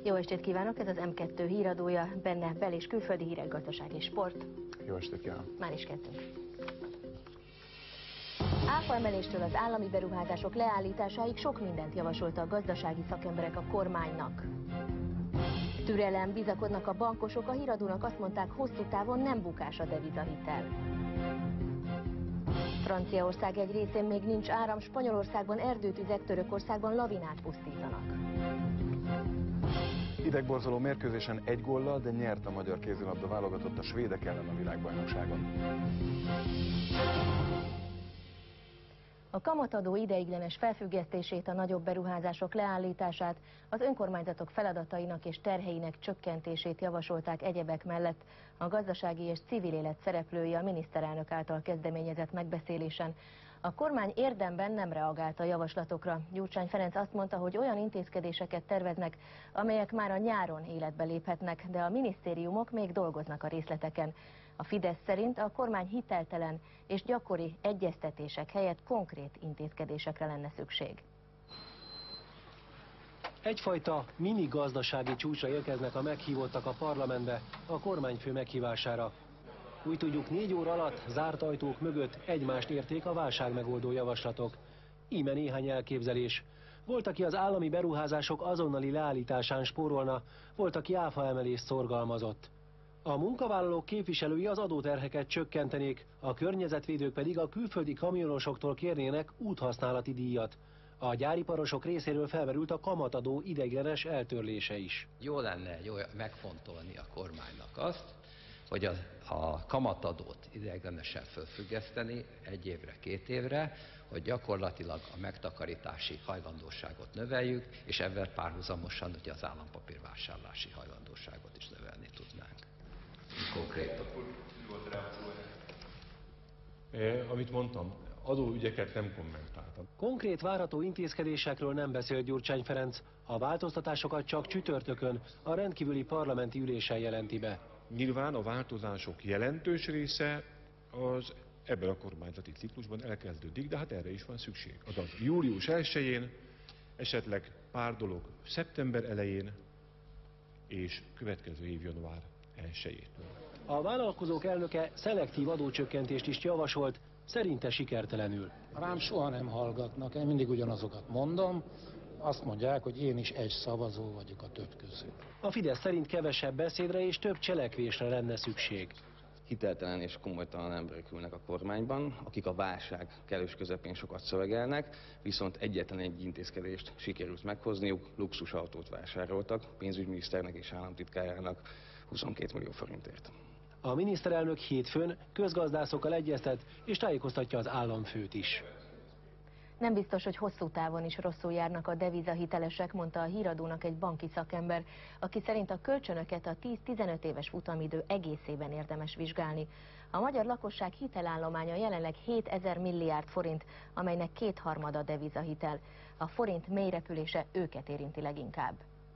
Jó estét kívánok, ez az M2 híradója, benne bel- és külföldi hírek, gazdaság és sport. Jó estét kívánok! Már is kezdtünk. Áfaemeléstől az állami beruházások leállításáig sok mindent javasolta a gazdasági szakemberek a kormánynak. Türelem, bizakodnak a bankosok, a híradónak azt mondták, hosszú távon nem bukás a devizahitel. Franciaország egy részén még nincs áram, Spanyolországban erdőtüzek, Törökországban lavinát pusztítanak. Idegborzoló mérkőzésen 1 góllal, de nyert a magyar kézilabda válogatott a svédek ellen a világbajnokságon. A kamatadó ideiglenes felfüggesztését, a nagyobb beruházások leállítását, az önkormányzatok feladatainak és terheinek csökkentését javasolták egyebek mellett a gazdasági és civil élet szereplői a miniszterelnök által kezdeményezett megbeszélésen. A kormány érdemben nem reagált a javaslatokra. Gyurcsány Ferenc azt mondta, hogy olyan intézkedéseket terveznek, amelyek már a nyáron életbe léphetnek, de a minisztériumok még dolgoznak a részleteken. A Fidesz szerint a kormány hiteltelen és gyakori egyeztetések helyett konkrét intézkedésekre lenne szükség. Egyfajta mini gazdasági csúcsra érkeznek a meghívottak a parlamentbe a kormányfő meghívására. Úgy tudjuk, 4 óra alatt zárt ajtók mögött egymást érték a válságmegoldó javaslatok. Íme néhány elképzelés. Volt, aki az állami beruházások azonnali leállításán spórolna, volt, aki áfaemelést szorgalmazott. A munkavállalók képviselői az adóterheket csökkentenék, a környezetvédők pedig a külföldi kamionosoktól kérnének úthasználati díjat. A gyáriparosok részéről felmerült a kamatadó ideiglenes eltörlése is. Jó lenne megfontolni a kormánynak azt, hogy a kamatadót ideiglenesen felfüggeszteni 1 évre, 2 évre, hogy gyakorlatilag a megtakarítási hajlandóságot növeljük, és ezzel párhuzamosan ugye az állampapírvásárlási hajlandóságot is növelni tudnánk. Konkrétan. Amit mondtam, adóügyeket nem kommentáltam. Konkrét várható intézkedésekről nem beszélt Gyurcsány Ferenc. A változtatásokat csak csütörtökön a rendkívüli parlamenti ülésen jelenti be. Nyilván a változások jelentős része az ebben a kormányzati ciklusban elkezdődik, de hát erre is van szükség. Azaz július 1-én, esetleg pár dolog szeptember elején, és következő év január 1-től. A vállalkozók elnöke szelektív adócsökkentést is javasolt, szerinte sikertelenül. Rám soha nem hallgatnak, én mindig ugyanazokat mondom. Azt mondják, hogy én is egy szavazó vagyok a több közül. A Fidesz szerint kevesebb beszédre és több cselekvésre lenne szükség. Hiteltelen és komolytalan emberek ülnek a kormányban, akik a válság kellős közepén sokat szövegelnek, viszont egyetlen egy intézkedést sikerült meghozniuk, luxusautót vásároltak, pénzügyminiszternek és államtitkárának 22 millió forintért. A miniszterelnök hétfőn közgazdászokkal egyeztet és tájékoztatja az államfőt is. Nem biztos, hogy hosszú távon is rosszul járnak a devizahitelesek, mondta a híradónak egy banki szakember, aki szerint a kölcsönöket a 10-15 éves futamidő egészében érdemes vizsgálni. A magyar lakosság hitelállománya jelenleg 7000 milliárd forint, amelynek 2/3 devizahitel. A forint mélyrepülése őket érinti leginkább.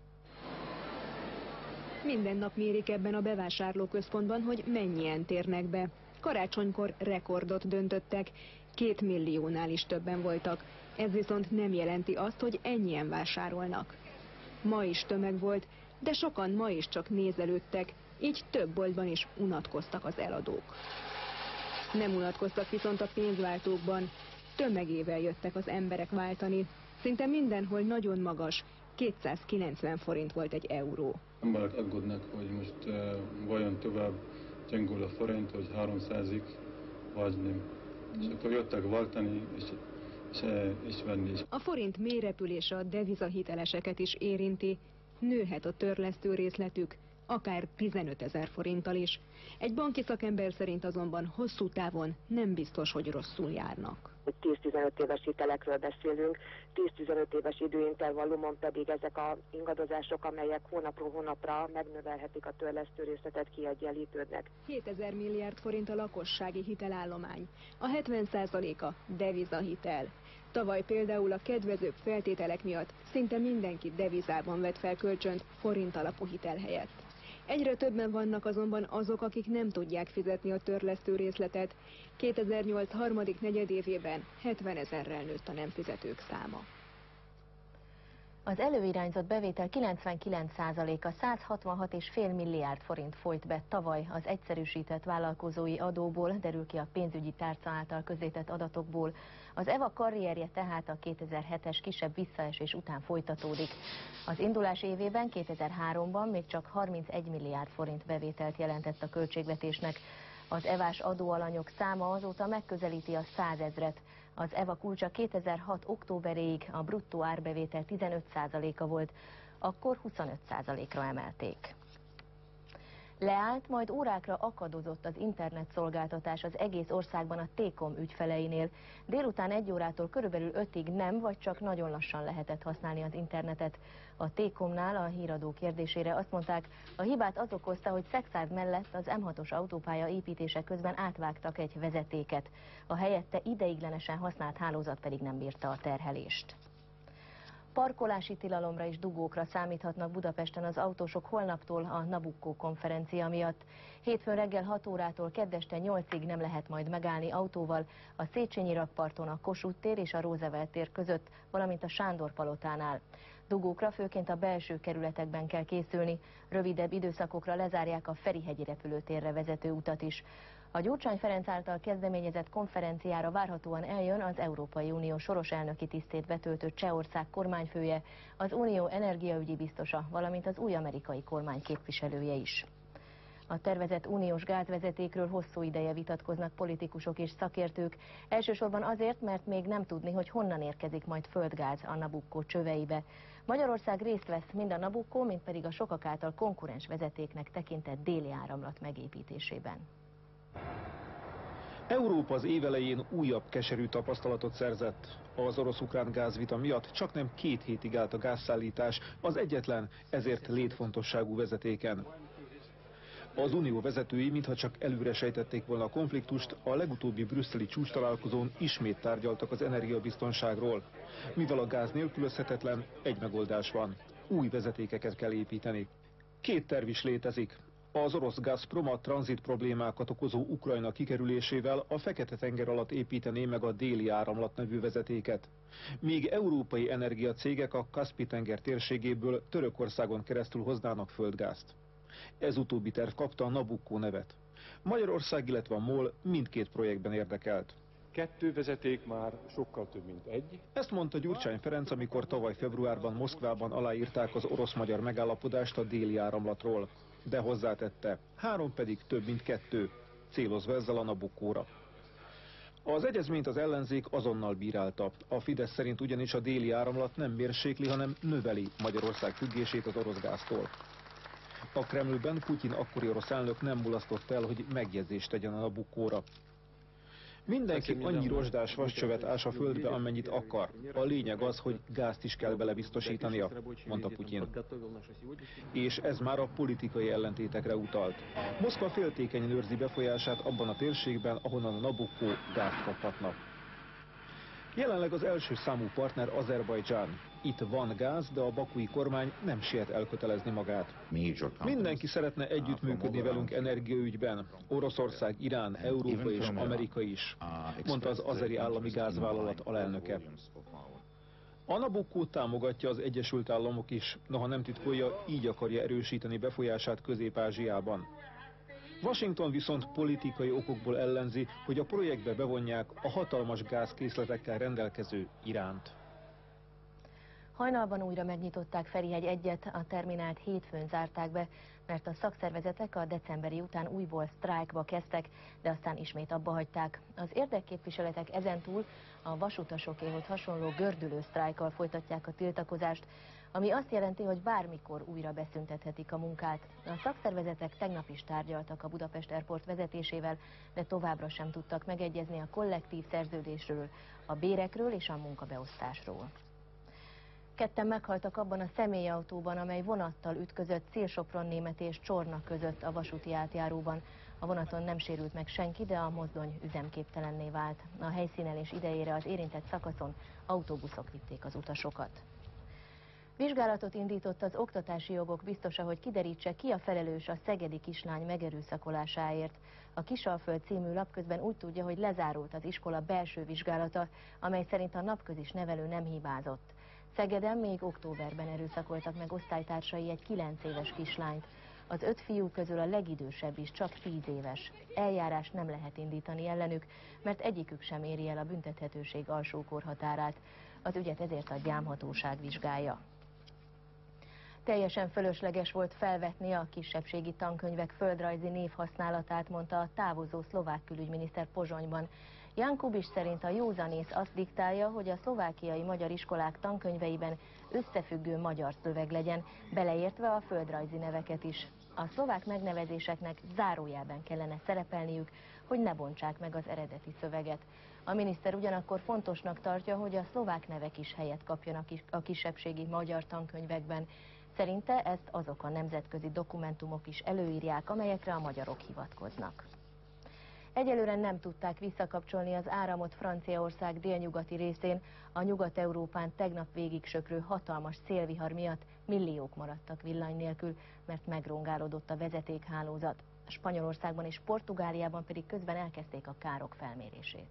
Minden nap mérik ebben a bevásárlóközpontban, hogy mennyien térnek be. Karácsonykor rekordot döntöttek, 2 milliónál is többen voltak. Ez viszont nem jelenti azt, hogy ennyien vásárolnak. Ma is tömeg volt, de sokan ma is csak nézelődtek, így több boltban is unatkoztak az eladók. Nem unatkoztak viszont a pénzváltókban, tömegével jöttek az emberek váltani. Szinte mindenhol nagyon magas, 290 forint volt egy euró. Emberek aggódnak, hogy most vajon tovább gyengül a forint, hogy 300-ig vagy nem. És akkor jöttek váltani és venni is. A forint mélyrepülése a devizahiteleseket is érinti, nőhet a törlesztő részletük, akár 15 000 forinttal is. Egy banki szakember szerint azonban hosszú távon nem biztos, hogy rosszul járnak. 10-15 éves hitelekről beszélünk, 10-15 éves időintervallumon pedig ezek a ingadozások, amelyek hónapról hónapra megnövelhetik a törlesztő részletet, kiegyenlítődnek. 7000 milliárd forint a lakossági hitelállomány, a 70%-a devizahitel. Tavaly például a kedvezőbb feltételek miatt szinte mindenki devizában vett fel kölcsönt forint alapú hitel helyett. Egyre többen vannak azonban azok, akik nem tudják fizetni a törlesztő részletet. 2008 harmadik negyedévében 70 000-rel nőtt a nem fizetők száma. Az előirányzott bevétel 99%-a 166,5 milliárd forint folyt be tavaly az egyszerűsített vállalkozói adóból, derül ki a pénzügyi tárca által közzétett adatokból. Az EVA karrierje tehát a 2007-es kisebb visszaesés után folytatódik. Az indulás évében, 2003-ban még csak 31 milliárd forint bevételt jelentett a költségvetésnek. Az EVA-s adóalanyok száma azóta megközelíti a 100 000-et. Az EVA kulcsa 2006. októberéig a bruttó árbevétel 15%-a volt, akkor 25%-ra emelték. Leállt, majd órákra akadozott az internetszolgáltatás az egész országban a T-Com ügyfeleinél. Délután 1 órától körülbelül 5-ig nem, vagy csak nagyon lassan lehetett használni az internetet. A T-Comnál a híradó kérdésére azt mondták, a hibát az okozta, hogy Szexárd mellett az M6-os autópálya építése közben átvágtak egy vezetéket. A helyette ideiglenesen használt hálózat pedig nem bírta a terhelést. Parkolási tilalomra és dugókra számíthatnak Budapesten az autósok holnaptól a Nabucco konferencia miatt. Hétfőn reggel 6 órától kedd este 8-ig nem lehet majd megállni autóval a Széchenyi rakparton, a Kossuth tér és a Roosevelt tér között, valamint a Sándor palotánál. Dugókra főként a belső kerületekben kell készülni, rövidebb időszakokra lezárják a Ferihegyi repülőtérre vezető utat is. A Gyurcsány Ferenc által kezdeményezett konferenciára várhatóan eljön az Európai Unió soros elnöki tisztét betöltő Csehország kormányfője, az Unió energiaügyi biztosa, valamint az új amerikai kormány képviselője is. A tervezett uniós gázvezetékről hosszú ideje vitatkoznak politikusok és szakértők, elsősorban azért, mert még nem tudni, hogy honnan érkezik majd földgáz a Nabucco csöveibe. Magyarország részt vesz mind a Nabucco, mind pedig a sokak által konkurens vezetéknek tekintett Déli Áramlat megépítésében. Európa az év elején újabb keserű tapasztalatot szerzett. Az orosz-ukrán gázvita miatt csaknem 2 hétig állt a gázszállítás az egyetlen, ezért létfontosságú vezetéken. Az unió vezetői, mintha csak előre sejtették volna a konfliktust, a legutóbbi brüsszeli csúcstalálkozón ismét tárgyaltak az energiabiztonságról. Mivel a gáz nélkülözhetetlen, egy megoldás van. Új vezetékeket kell építeni. 2 terv is létezik. Az orosz Gazprom a tranzit problémákat okozó Ukrajna kikerülésével a Fekete-tenger alatt építené meg a Déli Áramlat nevű vezetéket. Míg európai energiacégek a Kaszpi-tenger térségéből Törökországon keresztül hoznának földgázt. Ez utóbbi terv kapta a Nabucco nevet. Magyarország, illetve a MOL mindkét projektben érdekelt. 2 vezeték már sokkal több, mint 1. Ezt mondta Gyurcsány Ferenc, amikor tavaly februárban Moszkvában aláírták az orosz-magyar megállapodást a Déli Áramlatról. De hozzátette, 3 pedig több, mint 2, célozva ezzel a Nabuccóra. Az egyezményt az ellenzék azonnal bírálta. A Fidesz szerint ugyanis a Déli Áramlat nem mérsékli, hanem növeli Magyarország függését az orosz gáztól. A Kremlben Putyin akkori orosz elnök nem mulasztott el, hogy megjegyzést tegyen a Nabuccóra. Mindenki annyi rozsdás vascsövet ás a földbe, amennyit akar. A lényeg az, hogy gázt is kell bele biztosítania, mondta Putyin. És ez már a politikai ellentétekre utalt. Moszkva féltékenyen őrzi befolyását abban a térségben, ahonnan a Nabucco gázt kaphatna. Jelenleg az első számú partner Azerbajdzsán. Itt van gáz, de a bakui kormány nem siet elkötelezni magát. Mindenki szeretne együttműködni velünk energiaügyben. Oroszország, Irán, Európa és Amerika is, mondta az azeri állami gázvállalat alelnöke. A Nabuccót támogatja az Egyesült Államok is, noha nem titkolja, így akarja erősíteni befolyását Közép-Ázsiában. Washington viszont politikai okokból ellenzi, hogy a projektbe bevonják a hatalmas gázkészletekkel rendelkező Iránt. Hajnalban újra megnyitották Ferihegy 1-et, a terminált hétfőn zárták be, mert a szakszervezetek a decemberi után újból sztrájkba kezdtek, de aztán ismét abba hagyták. Az érdekképviseletek ezentúl a vasutasokéhoz hasonló gördülő sztrájkkal folytatják a tiltakozást, ami azt jelenti, hogy bármikor újra beszüntethetik a munkát. A szakszervezetek tegnap is tárgyaltak a Budapest Airport vezetésével, de továbbra sem tudtak megegyezni a kollektív szerződésről, a bérekről és a munkabeosztásról. 2 meghaltak abban a személyautóban, amely vonattal ütközött Szél-Sopron-Németi és Csorna között a vasúti átjáróban. A vonaton nem sérült meg senki, de a mozdony üzemképtelenné vált. A helyszínelés idejére az érintett szakaszon autóbuszok vitték az utasokat. Vizsgálatot indított az oktatási jogok biztosa, hogy kiderítse, ki a felelős a szegedi kislány megerőszakolásáért. A Kisalföld című lap közben úgy tudja, hogy lezárult az iskola belső vizsgálata, amely szerint a napközis nevelő nem hibázott. Szegeden még októberben erőszakoltak meg osztálytársai egy 9 éves kislányt. Az 5 fiú közül a legidősebb is csak 10 éves. Eljárást nem lehet indítani ellenük, mert egyikük sem éri el a büntethetőség alsó korhatárát. Az ügyet ezért a gyámhatóság vizsgálja. Teljesen fölösleges volt felvetni a kisebbségi tankönyvek földrajzi névhasználatát, mondta a távozó szlovák külügyminiszter Pozsonyban. Jan Kubiš szerint a józanész azt diktálja, hogy a szlovákiai magyar iskolák tankönyveiben összefüggő magyar szöveg legyen, beleértve a földrajzi neveket is. A szlovák megnevezéseknek zárójelben kellene szerepelniük, hogy ne bontsák meg az eredeti szöveget. A miniszter ugyanakkor fontosnak tartja, hogy a szlovák nevek is helyet kapjanak a kisebbségi magyar tankönyvekben. Szerinte ezt azok a nemzetközi dokumentumok is előírják, amelyekre a magyarok hivatkoznak. Egyelőre nem tudták visszakapcsolni az áramot Franciaország délnyugati részén. A Nyugat-Európán tegnap végig söprő hatalmas szélvihar miatt milliók maradtak villany nélkül, mert megrongálódott a vezetékhálózat. Spanyolországban és Portugáliában pedig közben elkezdték a károk felmérését.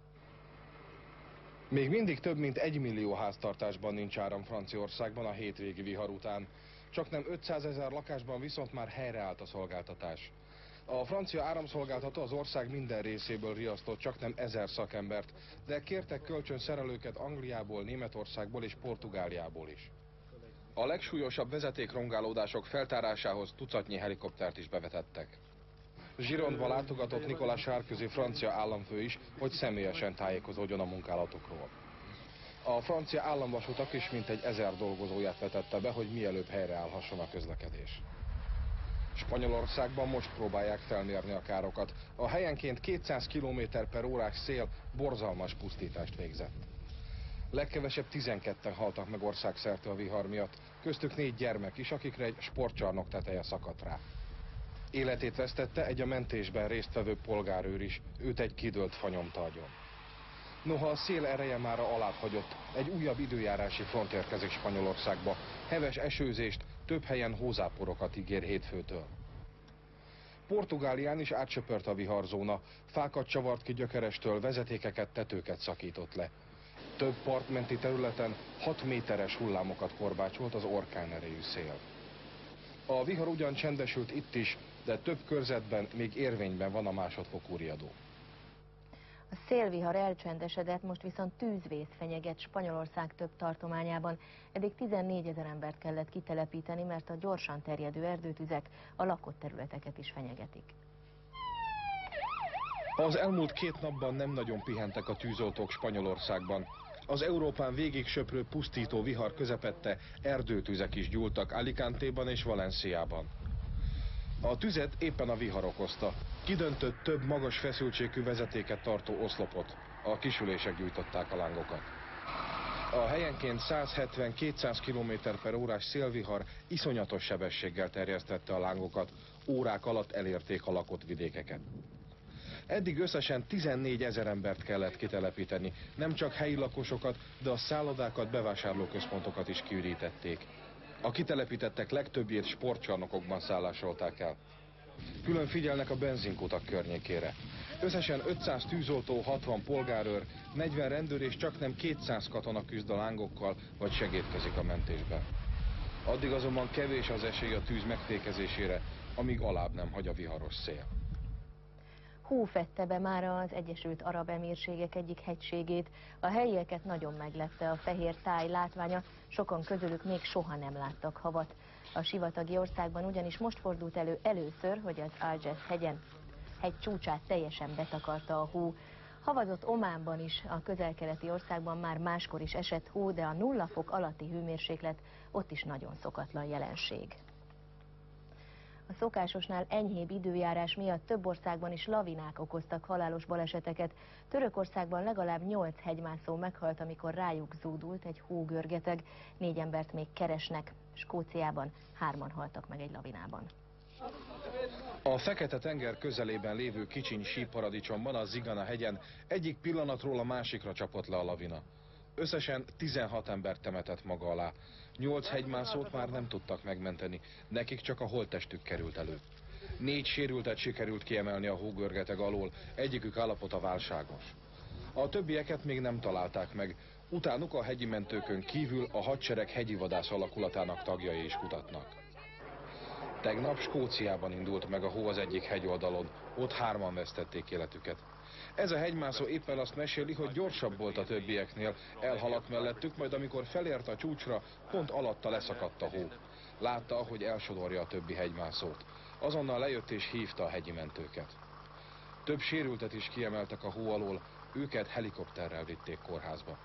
Még mindig több mint 1 millió háztartásban nincs áram Franciaországban a hétvégi vihar után. Csaknem 500 000 lakásban viszont már helyreállt a szolgáltatás. A francia áramszolgáltató az ország minden részéből riasztott csaknem 1000 szakembert, de kértek kölcsön szerelőket Angliából, Németországból és Portugáliából is. A legsúlyosabb vezetékrongálódások feltárásához tucatnyi helikoptert is bevetettek. Gironde-ba látogatott Nicolas Sarkozy francia államfő is, hogy személyesen tájékozódjon a munkálatokról. A francia államvasutak is mintegy 1000 dolgozóját vetette be, hogy mielőbb helyreállhasson a közlekedés. Spanyolországban most próbálják felmérni a károkat. A helyenként 200 km/h szél borzalmas pusztítást végzett. Legkevesebb 12-en haltak meg országszerte a vihar miatt, köztük 4 gyermek is, akikre egy sportcsarnok teteje szakadt rá. Életét vesztette egy a mentésben résztvevő polgárőr is, őt egy kidőlt fa nyomta agyon. Noha a szél ereje mára alább hagyott, egy újabb időjárási front érkezik Spanyolországba. Heves esőzést, több helyen hózáporokat ígér hétfőtől. Portugálián is átsöpört a viharzóna, fákat csavart ki gyökerestől, vezetékeket, tetőket szakított le. Több partmenti területen 6 méteres hullámokat korbácsolt az orkánerejű szél. A vihar ugyan csendesült itt is, de több körzetben még érvényben van a másodfokú riadó. A szélvihar elcsendesedett, most viszont tűzvész fenyeget Spanyolország több tartományában. Eddig 14 000 embert kellett kitelepíteni, mert a gyorsan terjedő erdőtüzek a lakott területeket is fenyegetik. Az elmúlt 2 napban nem nagyon pihentek a tűzoltók Spanyolországban. Az Európán végig söprő pusztító vihar közepette erdőtüzek is gyúltak Alicante-ban és Valenciában. A tüzet éppen a vihar okozta. Kidöntött több magas feszültségű vezetéket tartó oszlopot. A kisülések gyújtották a lángokat. A helyenként 170-200 km/h szélvihar iszonyatos sebességgel terjesztette a lángokat, órák alatt elérték a lakott vidékeket. Eddig összesen 14 000 embert kellett kitelepíteni, nem csak helyi lakosokat, de a szállodákat, bevásárlóközpontokat is kiürítették. A kitelepítettek legtöbbjét sportcsarnokokban szállásolták el. Külön figyelnek a benzinkutak környékére. Összesen 500 tűzoltó, 60 polgárőr, 40 rendőr és csaknem 200 katona küzd a lángokkal, vagy segédkezik a mentésben. Addig azonban kevés az esély a tűz megfékezésére, amíg alább nem hagy a viharos szél. Hó fette be már az Egyesült Arab Emírségek egyik hegységét. A helyieket nagyon meglepte a fehér táj látványa, sokan közülük még soha nem láttak havat. A sivatagi országban ugyanis most fordult elő először, hogy az Alges hegy csúcsát teljesen betakarta a hó. Havazott Ománban is, a közel-keleti országban már máskor is esett hó, de a 0 fok alatti hőmérséklet ott is nagyon szokatlan jelenség. A szokásosnál enyhébb időjárás miatt több országban is lavinák okoztak halálos baleseteket. Törökországban legalább 8 hegymászó meghalt, amikor rájuk zúdult egy hógörgeteg. 4 embert még keresnek. Skóciában 3-an haltak meg egy lavinában. A Fekete-tenger közelében lévő kicsiny síparadicsomban, a Zigana hegyen egyik pillanatról a másikra csapott le a lavina. Összesen 16 embert temetett maga alá. 8 hegymászót már nem tudtak megmenteni, nekik csak a holttestük került elő. 4 sérültet sikerült kiemelni a hógörgeteg alól, egyikük állapota válságos. A többieket még nem találták meg. Utánuk a hegyi mentőkön kívül a hadsereg hegyi vadász alakulatának tagjai is kutatnak. Tegnap Skóciában indult meg a hó az egyik hegyoldalon, ott 3-an vesztették életüket. Ez a hegymászó éppen azt meséli, hogy gyorsabb volt a többieknél, elhaladt mellettük, majd amikor felért a csúcsra, pont alatta leszakadt a hó. Látta, ahogy elsodorja a többi hegymászót. Azonnal lejött és hívta a hegyi mentőket. Több sérültet is kiemeltek a hó alól, őket helikopterrel vitték kórházba.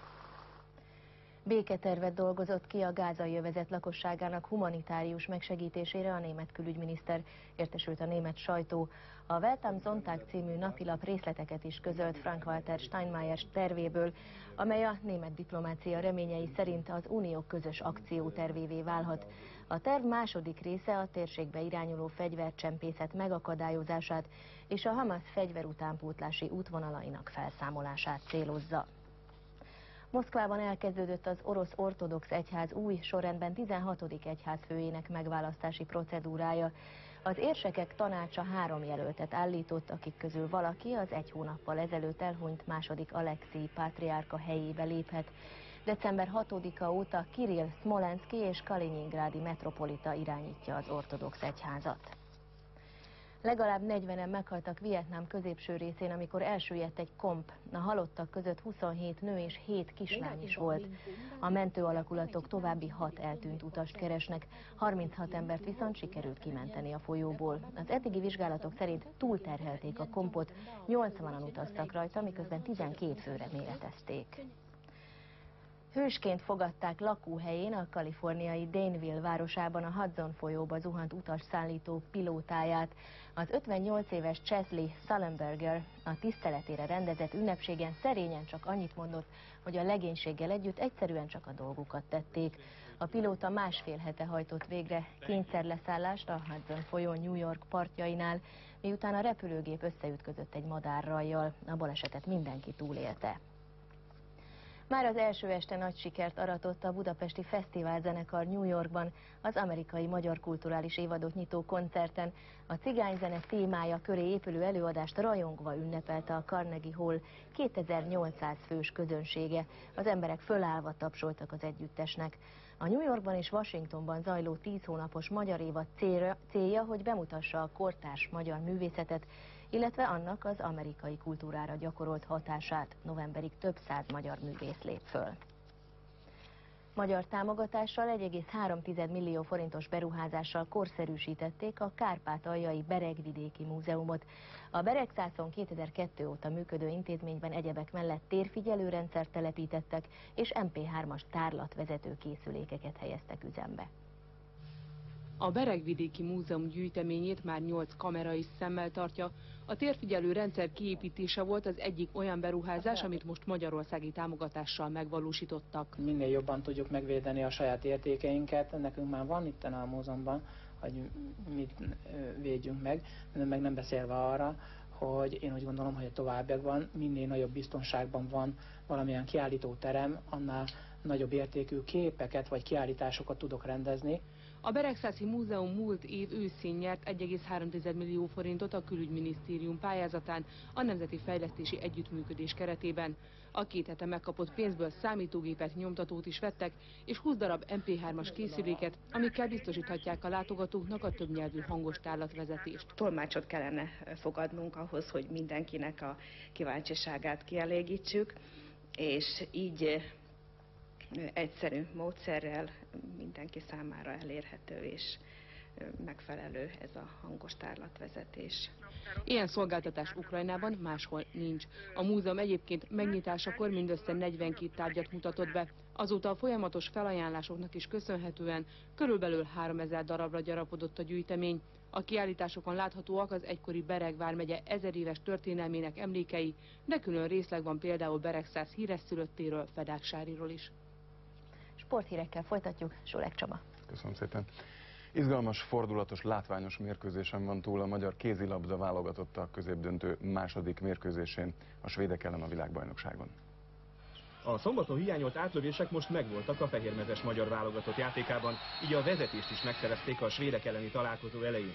Béketervet dolgozott ki a gázai övezet lakosságának humanitárius megsegítésére a német külügyminiszter, értesült a német sajtó. A Welt am Sonntag című napilap részleteket is közölt Frank-Walter Steinmeier tervéből, amely a német diplomácia reményei szerint az unió közös akciótervévé válhat. A terv második része a térségbe irányuló fegyvercsempészet megakadályozását és a Hamas fegyverutánpótlási útvonalainak felszámolását célozza. Moszkvában elkezdődött az orosz ortodox egyház új, sorrendben 16. egyházfőjének megválasztási procedúrája. Az érsekek tanácsa 3 jelöltet állított, akik közül valaki az 1 hónappal ezelőtt elhunyt II. Alekszij pátriárka helyébe léphet. December 6-a óta Kirill Smolenszky és Kaliningrádi metropolita irányítja az ortodox egyházat. Legalább 40-en meghaltak Vietnám középső részén, amikor elsüllyedt egy komp. A halottak között 27 nő és 7 kislány is volt. A mentőalakulatok további 6 eltűnt utast keresnek, 36 embert viszont sikerült kimenteni a folyóból. Az eddigi vizsgálatok szerint túlterhelték a kompot, 80-an utaztak rajta, miközben 12 főre méretezték. Hősként fogadták lakóhelyén a kaliforniai Daneville városában a Hudson folyóba zuhant utasszállító pilótáját. Az 58 éves Chesley Sullenberger a tiszteletére rendezett ünnepségen szerényen csak annyit mondott, hogy a legénységgel együtt egyszerűen csak a dolgukat tették. A pilóta 1,5 hete hajtott végre kényszerleszállást a Hudson folyó New York partjainál, miután a repülőgép összeütközött egy madárrajjal. A balesetet mindenki túlélte. Már az első este nagy sikert aratott a budapesti fesztiválzenekar New Yorkban az amerikai magyar kulturális évadot nyitó koncerten. A cigányzene témája köré épülő előadást rajongva ünnepelte a Carnegie Hall 2800 fős közönsége. Az emberek fölállva tapsoltak az együttesnek. A New Yorkban és Washingtonban zajló 10 hónapos magyar évad célja, hogy bemutassa a kortárs magyar művészetet, illetve annak az amerikai kultúrára gyakorolt hatását. Novemberig több 100 magyar művész lép föl. Magyar támogatással 1,3 millió forintos beruházással korszerűsítették a Kárpátaljai Beregvidéki Múzeumot. A Beregszászon 2002 óta működő intézményben egyebek mellett térfigyelőrendszert telepítettek, és MP3-as tárlatvezető készülékeket helyeztek üzembe. A Beregvidéki Múzeum gyűjteményét már 8 kamera is szemmel tartja. A térfigyelő rendszer kiépítése volt az egyik olyan beruházás, amit most magyarországi támogatással megvalósítottak. Minél jobban tudjuk megvédeni a saját értékeinket, nekünk már van itt a múzeumban, hogy mit védjünk meg nem beszélve arra, hogy én úgy gondolom, hogy a továbbiakban minél nagyobb biztonságban van valamilyen kiállítóterem, annál nagyobb értékű képeket vagy kiállításokat tudok rendezni. A Beregszászi Múzeum múlt év őszén nyert 1,3 millió forintot a Külügyminisztérium pályázatán a Nemzeti Fejlesztési Együttműködés keretében. A 2 hete megkapott pénzből számítógépet, nyomtatót is vettek, és 20 darab MP3-as készüléket, amikkel biztosíthatják a látogatóknak a többnyelvű hangos tárlatvezetést. Tolmácsot kellene fogadnunk ahhoz, hogy mindenkinek a kíváncsiságát kielégítsük, és így egyszerű módszerrel mindenki számára elérhető és megfelelő ez a hangos tárlatvezetés. Ilyen szolgáltatás Ukrajnában máshol nincs. A múzeum egyébként megnyitásakor mindössze 42 tárgyat mutatott be. Azóta a folyamatos felajánlásoknak is köszönhetően körülbelül 3000 darabra gyarapodott a gyűjtemény. A kiállításokon láthatóak az egykori Bereg vármegye 1000 éves történelmének emlékei, de külön részleg van például Beregszász híresszülöttéről, Fedáksáriról is. Sporthírekkel folytatjuk, Sulek Csaba. Köszönöm szépen. Izgalmas, fordulatos, látványos mérkőzésen van túl a magyar kézilabda válogatotta a középdöntő második mérkőzésén a svédek ellen a világbajnokságon. A szombaton hiányolt átlövések most megvoltak a fehérmezes magyar válogatott játékában, így a vezetést is megszerezték a svédek elleni találkozó elején.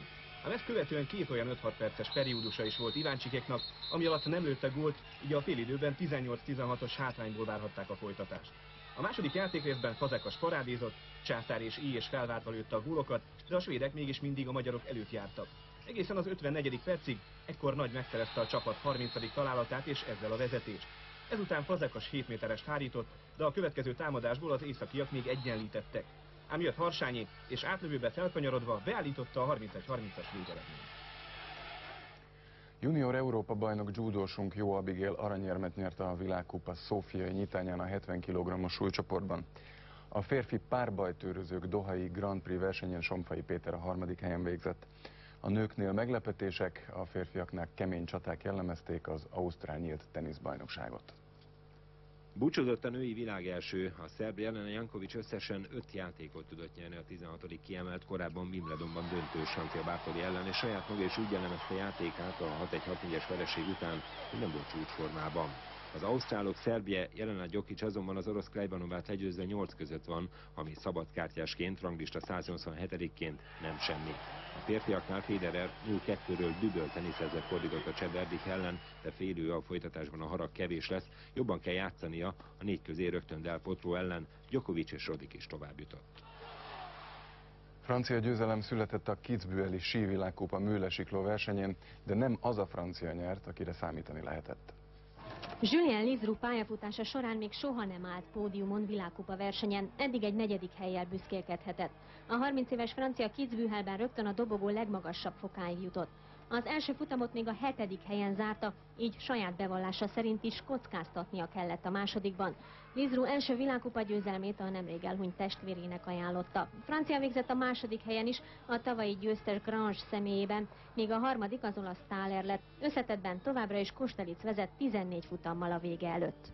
Ám ezt követően 2 olyan 5-6 perces periódusa is volt Iváncsikéknak, ami alatt nem lőttek gólt, így a félidőben 18-16-os hátrányból várhatták a folytatást. A második játékrészben Fazekas parádézott, Császár és Íj és felváltva lőtte a gólokat, de a svédek mégis mindig a magyarok előtt jártak. Egészen az 54. percig, ekkor Nagy megszerezte a csapat 30. találatát és ezzel a vezetést. Ezután Fazekas 7 méterest hárított, de a következő támadásból az északiak még egyenlítettek. Ám jött Harsányi, és átlövőbe felkanyarodva beállította a 31-30-as végeredményt. Junior Európa bajnok judósunk Jó Abigail aranyérmet nyerte a világkupa szófiai nyitányán a 70 kg-os súlycsoportban. A férfi párbajtőrözők dohai Grand Prix versenyén Somfai Péter a 3. helyen végzett. A nőknél meglepetések, a férfiaknál kemény csaták jellemezték az ausztrál nyílt teniszbajnokságot. Búcsúzott a női világelső, a szerb Jelena Jankovics összesen 5 játékot tudott nyerni a 16. kiemelt, korábban Wimbledonban döntős Antia Bartoli ellen, és saját maga is úgy jellemezte játékát a 6-1-6-4-es vereség után, hogy nem volt csúcsformában. Az ausztrálok szerbje Jelena Gyokics azonban az orosz Klejbanovát legyőzve 8 között van, ami szabadkártyásként, ranglista 187-ként nem semmi. A férfiaknál Federer 0-2-ről düböl teniszezett fordított a cseh Berdych ellen, de félő a folytatásban a harag kevés lesz, jobban kell játszania a 4 közé rögtön Del Potro ellen, Djokovic és Roddick is tovább jutott. Francia győzelem született a Kitzbüheli sívilágkupa műlesikló versenyén, de nem az a francia nyert, akire számítani lehetett. Julien Lizrou pályafutása során még soha nem állt pódiumon világkupa versenyen, eddig egy 4. hellyel büszkélkedhetett. A 30 éves francia Kitzbühelben rögtön a dobogó legmagasabb fokáig jutott. Az első futamot még a 7. helyen zárta, így saját bevallása szerint is kockáztatnia kellett a másodikban. Lizrou első világkupa győzelmét a nemrég elhunyt testvérének ajánlotta. Francia végzett a 2. helyen is, a tavalyi győztes Grange személyében, míg a 3. az olasz Thaler lett. Összetettben továbbra is Kostelic vezet 14 futammal a vége előtt.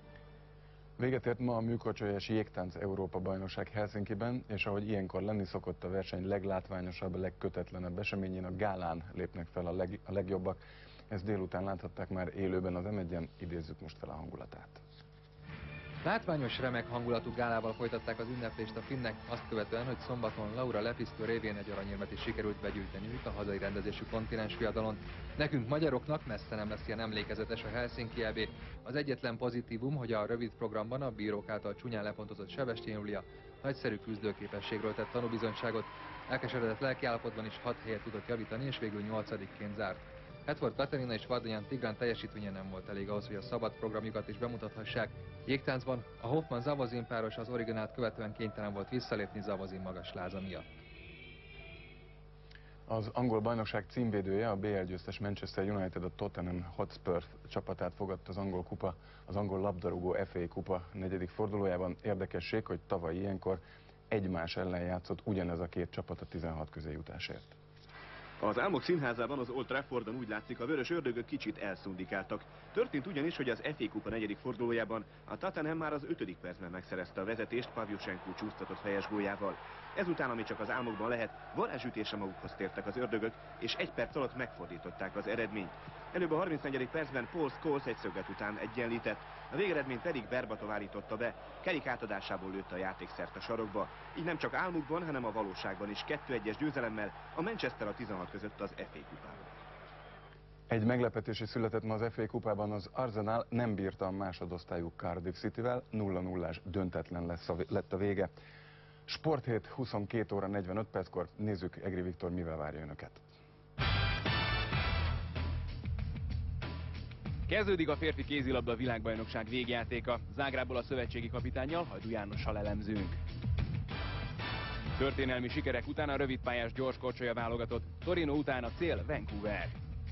Véget ért ma a műkorcsolyás jégtánc Európa-bajnokság Helsinkiben, és ahogy ilyenkor lenni szokott, a verseny leglátványosabb, legkötetlenebb eseményén, a gálán lépnek fel a legjobbak. Ezt délután láthatták már élőben az M1-en, idézzük most fel a hangulatát. Látványos, remek hangulatú gálával folytatták az ünneplést a finnek, azt követően, hogy szombaton Laura Lepisztő révén egy aranyérmet is sikerült begyűjteniük a hazai rendezésű kontinens fiatalon. Nekünk magyaroknak messze nem lesz ilyen emlékezetes a Helsinki EB. Az egyetlen pozitívum, hogy a rövid programban a bírók által csúnyán lepontozott Sebestyén Júlia nagyszerű küzdőképességről tett tanúbizonyságot, elkeseredett lelkiállapotban is 6 helyet tudott javítani, és végül 8-ként zárt. Edward Katerina és Vardanyán Tigran teljesítménye nem volt elég ahhoz, hogy a szabad programjukat is bemutathassák. Jégtáncban a Hoffman-Zavazin páros az Originát követően kénytelen volt visszalépni Zavazin magas láza miatt. Az angol bajnokság címvédője, a BL győztes Manchester United a Tottenham Hotspur csapatát fogadta az angol labdarúgó FA kupa 4. fordulójában. Érdekesség, hogy tavaly ilyenkor egymás ellen játszott ugyanez a 2 csapat a 16 közé jutásért. Az Álmok Színházában, az Old Traffordon úgy látszik, a vörös ördögök kicsit elszundikáltak. Történt ugyanis, hogy az FA kupa 4. fordulójában a Tottenham már az 5. percben megszerezte a vezetést Pavlyuchenko csúsztatott fejes góljával. Ezután, ami csak az álmokban lehet, varázsütésre magukhoz tértek az ördögök, és 1 perc alatt megfordították az eredményt. Előbb a 34. percben Paul Scholes egy szöglet után egyenlített, a végeredményt pedig Berbatov állította be, Kerik átadásából lőtte a játékszert a sarokba. Így nem csak álmukban, hanem a valóságban is 2-1-es győzelemmel a Manchester a 16 között az FA kupában. Egy meglepetés is született ma az FA kupában, az Arsenal nem bírta a másodosztályú Cardiff Cityvel, 0-0-ás döntetlen lett a vége. Sporthét 22 óra 45 perckor, nézzük Egri Viktor mivel várja önöket. Kezdődik a férfi kézilabda világbajnokság végjátéka. Zágrából a szövetségi kapitánnyal, Hajdú Jánossal elemzünk. Történelmi sikerek után a rövidpályás gyorskorcsolya válogatott, Torino után a cél Vancouver.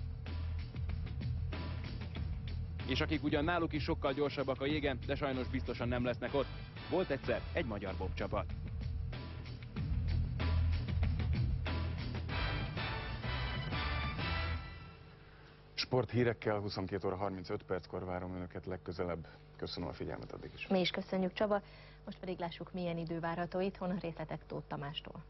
És akik ugyan náluk is sokkal gyorsabbak a jégen, de sajnos biztosan nem lesznek ott. Volt egyszer egy magyar bobcsapat. Sporthírekkel 22 óra 35 perckor várom önöket legközelebb. Köszönöm a figyelmet addig is. Mi is köszönjük, Csaba. Most pedig lássuk, milyen idő várható itthon, a részletek Tóth Tamástól.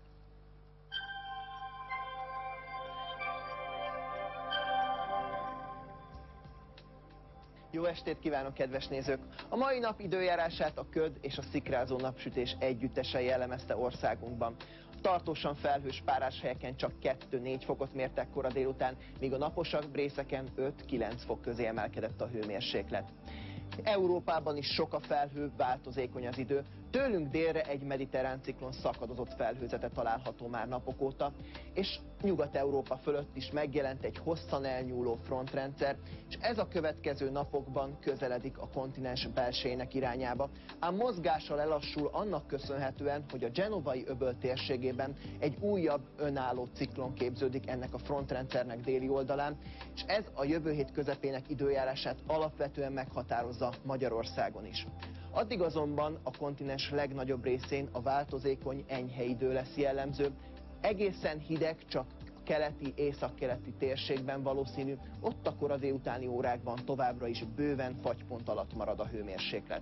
Jó estét kívánok, kedves nézők! A mai nap időjárását a köd és a szikrázó napsütés együttesen jellemezte országunkban. tartósan felhős párás-helyeken csak 2-4 fokot mértek kora délután, míg a naposabb részeken 5-9 fok közé emelkedett a hőmérséklet. Európában is sok a felhő, változékony az idő. Tőlünk délre egy mediterrán ciklon szakadozott felhőzete található már napok óta, és Nyugat-Európa fölött is megjelent egy hosszan elnyúló frontrendszer, és ez a következő napokban közeledik a kontinens belsejének irányába. Ám mozgása lelassul annak köszönhetően, hogy a Genovai öböl térségében egy újabb önálló ciklon képződik ennek a frontrendszernek déli oldalán, és ez a jövő hét közepének időjárását alapvetően meghatározza Magyarországon is. Addig azonban a kontinens legnagyobb részén a változékony, enyhe idő lesz jellemző. Egészen hideg, csak keleti, északkeleti térségben valószínű, ott a kora délutáni órákban továbbra is bőven fagypont alatt marad a hőmérséklet.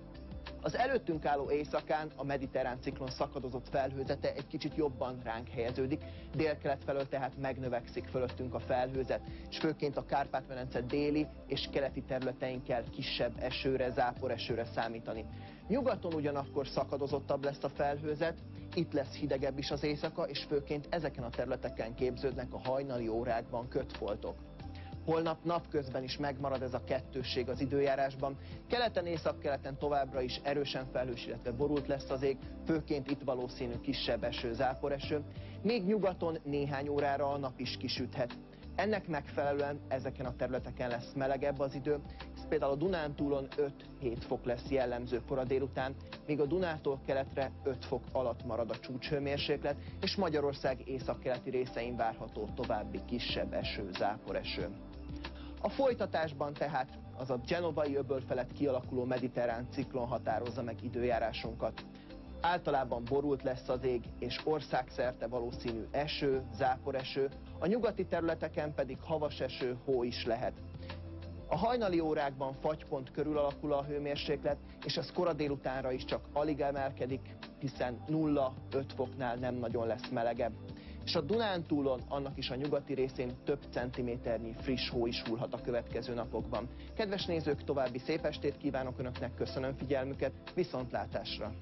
Az előttünk álló éjszakán a mediterrán ciklon szakadozott felhőzete egy kicsit jobban ránk helyeződik, délkelet felől tehát megnövekszik fölöttünk a felhőzet, és főként a Kárpát-medence déli és keleti területein kell kisebb esőre, záporesőre számítani. Nyugaton ugyanakkor szakadozottabb lesz a felhőzet, itt lesz hidegebb is az éjszaka, és főként ezeken a területeken képződnek a hajnali órákban kötfoltok. Holnap napközben is megmarad ez a kettősség az időjárásban. Keleten, északkeleten továbbra is erősen felhős, illetve borult lesz az ég, főként itt valószínű kisebb eső, záporeső, még nyugaton néhány órára a nap is kisüthet. Ennek megfelelően ezeken a területeken lesz melegebb az idő, ez például a Dunántúlon 5-7 fok lesz jellemző kora délután, míg a Dunától keletre 5 fok alatt marad a csúcshőmérséklet, és Magyarország északkeleti részein várható további kisebb eső, záporeső. A folytatásban tehát az a Genovai öböl felett kialakuló mediterrán ciklon határozza meg időjárásunkat. Általában borult lesz az ég, és országszerte valószínű eső, záporeső, a nyugati területeken pedig havas eső, hó is lehet. A hajnali órákban fagypont körül alakul a hőmérséklet, és ez kora délutánra is csak alig emelkedik, hiszen 0-5 foknál nem nagyon lesz melegebb. És a Dunántúlon, annak is a nyugati részén több centiméternyi friss hó is hullhat a következő napokban. Kedves nézők, további szép estét kívánok Önöknek, köszönöm figyelmüket, viszontlátásra!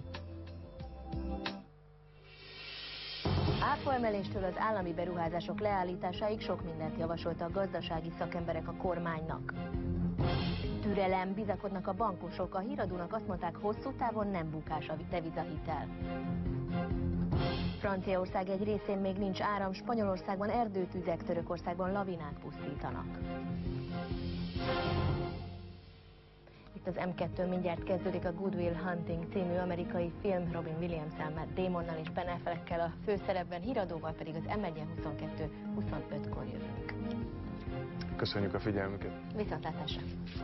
Áfaemeléstől az állami beruházások leállításáig sok mindent javasoltak a gazdasági szakemberek a kormánynak. Türelem, bizakodnak a bankosok, a Híradónak azt mondták, hosszú távon nem bukás a devizahitel. Franciaország egy részén még nincs áram, Spanyolországban erdőtüzek, Törökországban lavinák pusztítanak. Itt az M2 mindjárt kezdődik a Good Will Hunting című amerikai film Robin Williams-el, Matt Damonnal és Ben Affleckkel a főszerepben, Híradóval pedig az M1-22-25-kor jövünk. Köszönjük a figyelmüket! Viszontlátásra!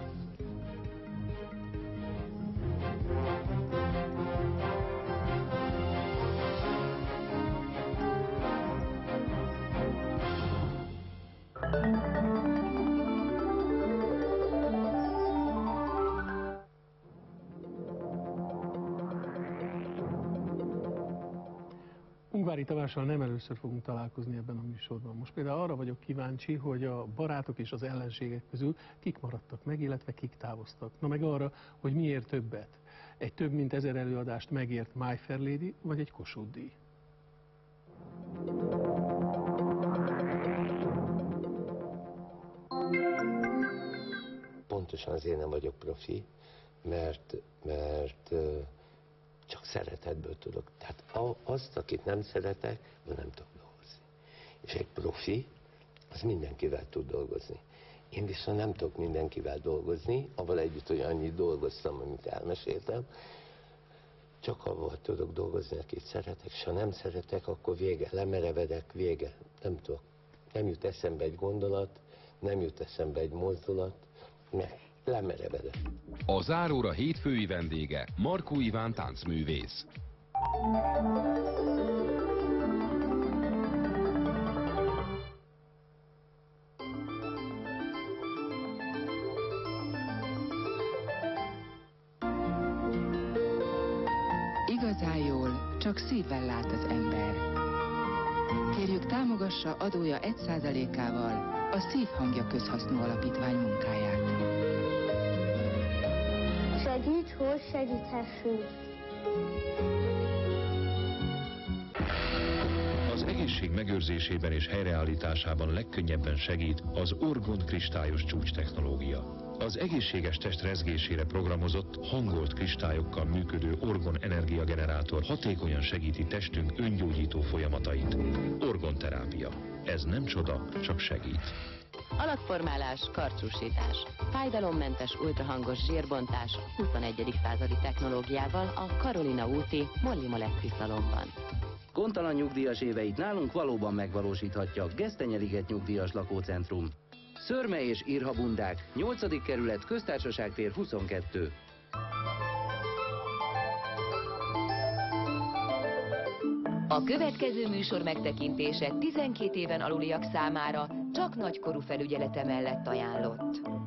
Ungvári Tamással nem először fogunk találkozni ebben a műsorban. Most például arra vagyok kíváncsi, hogy a barátok és az ellenségek közül kik maradtak meg, illetve kik távoztak. Na meg arra, hogy miért többet. Egy több mint 1000 előadást megért My Fair Lady, vagy egy Kossuth-díj. Pontosan azért nem vagyok profi, mert csak szeretetből tudok. Tehát azt, akit nem szeretek, nem tudok dolgozni. És egy profi, az mindenkivel tud dolgozni. Én viszont nem tudok mindenkivel dolgozni, avval együtt, hogy annyit dolgoztam, amit elmeséltem, csak avval tudok dolgozni, akit szeretek, és ha nem szeretek, akkor vége, lemerevedek, vége, nem tudok. Nem jut eszembe egy gondolat, nem jut eszembe egy mozdulat, lemerevedek. A záróra hétfői vendége Markó Iván táncművész. Igazán jól, csak szívvel lát az ember. Kérjük, támogassa adója 1%-ával a Szívhangja Közhasznú Alapítvány munkáját. Segíts, hogy segíthessünk! egészség megőrzésében és helyreállításában legkönnyebben segít az Orgon kristályos csúcstechnológia. Az egészséges test rezgésére programozott, hangolt kristályokkal működő Orgon energiagenerátor hatékonyan segíti testünk öngyógyító folyamatait. Orgon terápia. Ez nem csoda, csak segít. Alakformálás, karcsúsítás, fájdalommentes ultrahangos zsírbontás 21. századi technológiával a Karolina úti Molly Molecular szalonban. Gondtalan nyugdíjas éveit nálunk valóban megvalósíthatja Gesztenyeliget Nyugdíjas Lakócentrum. Szörme és Irhabundák, 8. kerület, Köztársaság tér 22. A következő műsor megtekintése 12 éven aluliak számára csak nagykorú felügyelete mellett ajánlott.